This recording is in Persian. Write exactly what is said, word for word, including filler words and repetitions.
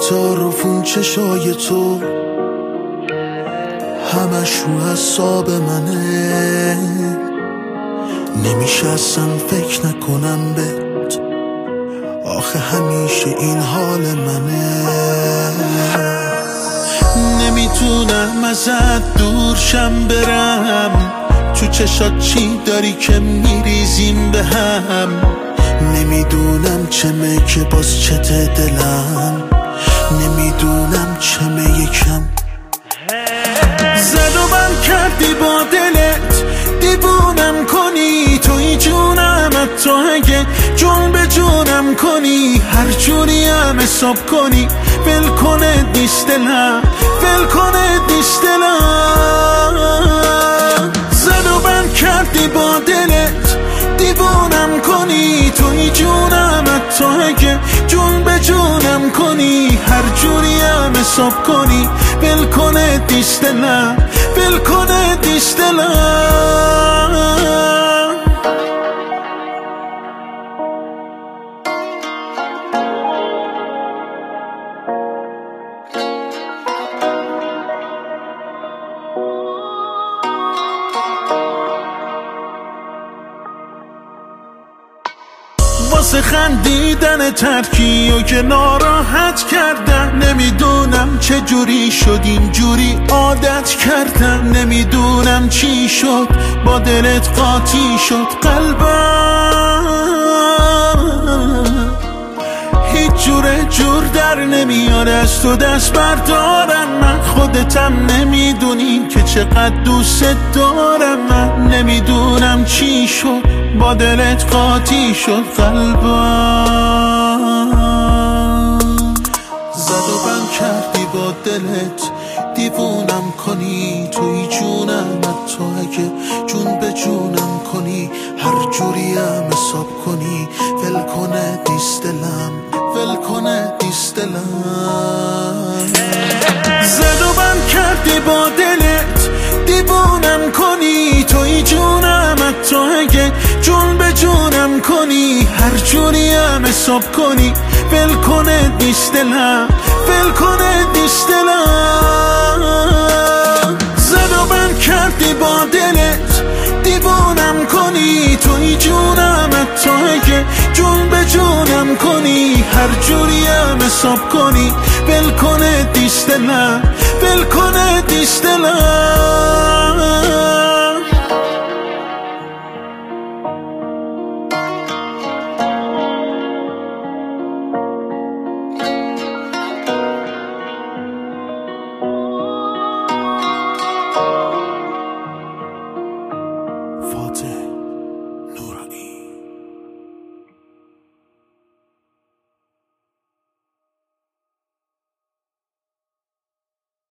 رفتار و فون چشای تو همش رو حساب منه، نمیشه اصلا فکر نکنم بهت، آخه همیشه این حال منه. نمیتونم ازت دور شم برم، تو چشات چی داری که میریزیم به هم، نمیدونم چمه که باز چته دلم، نمیدونم چمه یکم. زد و بند کردی با دلت دیوونم کنی، توی جونم حتی اگه جون به جونم کنی، هر جوری هم حساب کنی ول کنه نیست دلم، ول کنه نیست دلم. زد و بند کردی با دلت دیوونم کنی، توی جونم حتی اگه جون به جونم کنی، هر جوری هم حساب کنی ول کنه نیست دلم، ول کنه نیست دلم. واسه خندیدن ترکی و که ناراحت کردن، نمیدونم چه جوری شد این جوری عادت کردن، نمیدونم چی شد با دلت قاطی شد قلبم، هیچ جوره جور در نمیاره از تو دست بردارم، من خودتم نمیدونی که چقدر دوست دارم، من نمیدونم چی شد با دلت قاطی شد قلبم. زد و بند کردی با دلت دیوونم کنی، توی جونم حتی اگه جون به جونم کنی، هر جوری هم حساب کنی ول کنه دیست دلم، ول کنه دیست دلم. زد و بند کردی با دلت دیوونم کنی، توی جونم حتی اگه جون به جونم کنی، هر جوری هم حساب کنی ول کنه نیست دلم، ول کنه نیست دلم. زد و بند کردی با دلت دیوونم کنی، توی جونم حتی اگه جون به جونم کنی، هر جوری هم حساب کنی ول کنه نیست دلم، ول کنه نیست دلم.